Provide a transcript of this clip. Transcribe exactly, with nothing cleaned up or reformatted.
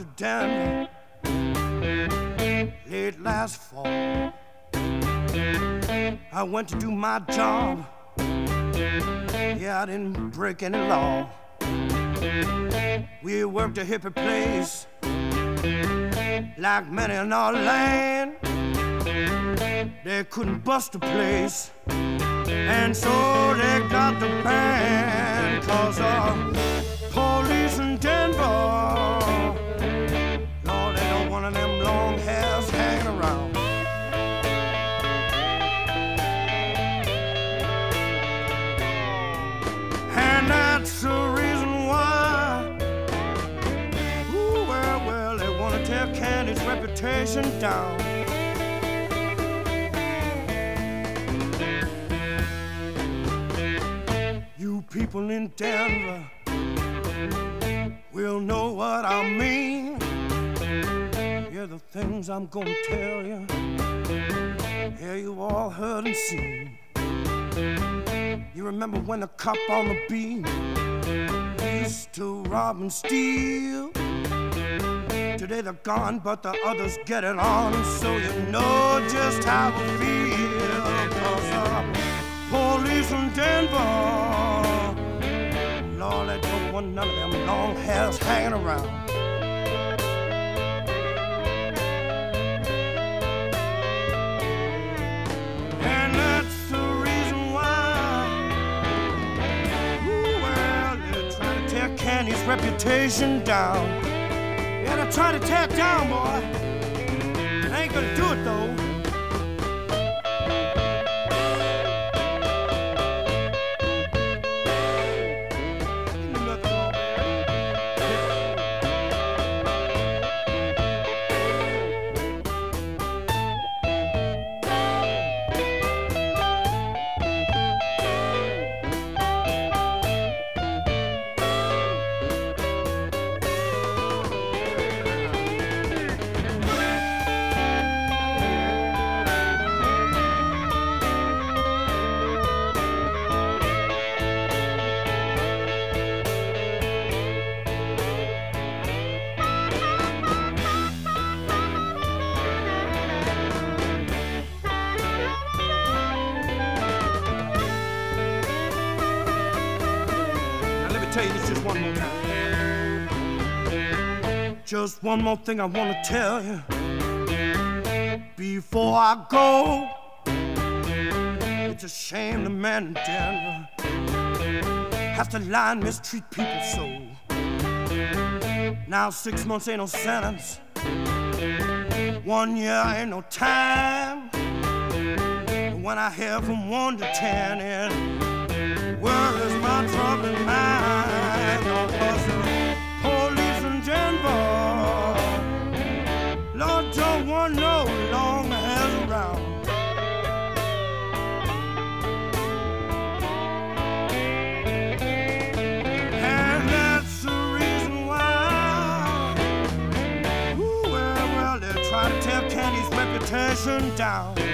to Denver late last fall. I went to do my job. Yeah, I didn't break any law. We worked a hippie place like many in our land. They couldn't bust the place, and so they got the band. Cause uh, police in Denver, Lord, they don't want them long hairs hanging around. And that's the reason why, ooh, well, well, they want to tear Candy's reputation down. You people in Denver will know what I mean. Hear the things I'm gonna tell you. Yeah, you all heard and seen. You remember when the cop on the beat used to rob and steal? Today they're gone, but the others get it on. So you know just how it feels. Cause uh, police in Denver, Lord, I don't want none of them long hairs hanging around. And that's the reason why, ooh, well, they're trying to tear Candy's reputation down. Yeah, they're trying to tear it down, boy. They ain't gonna do it, though. Tell you this just one more time. Just one more thing I want to tell you before I go. It's a shame the man in Denver has to lie and mistreat people so. Now six months ain't no sentence, one year ain't no time. When I hear from one to ten, and where is my troubling mind? Oh, 'cause the police in Denver, Lord, don't want no long hairs around. And that's the reason why, ooh, well, well, they're trying to tear Candy's reputation down.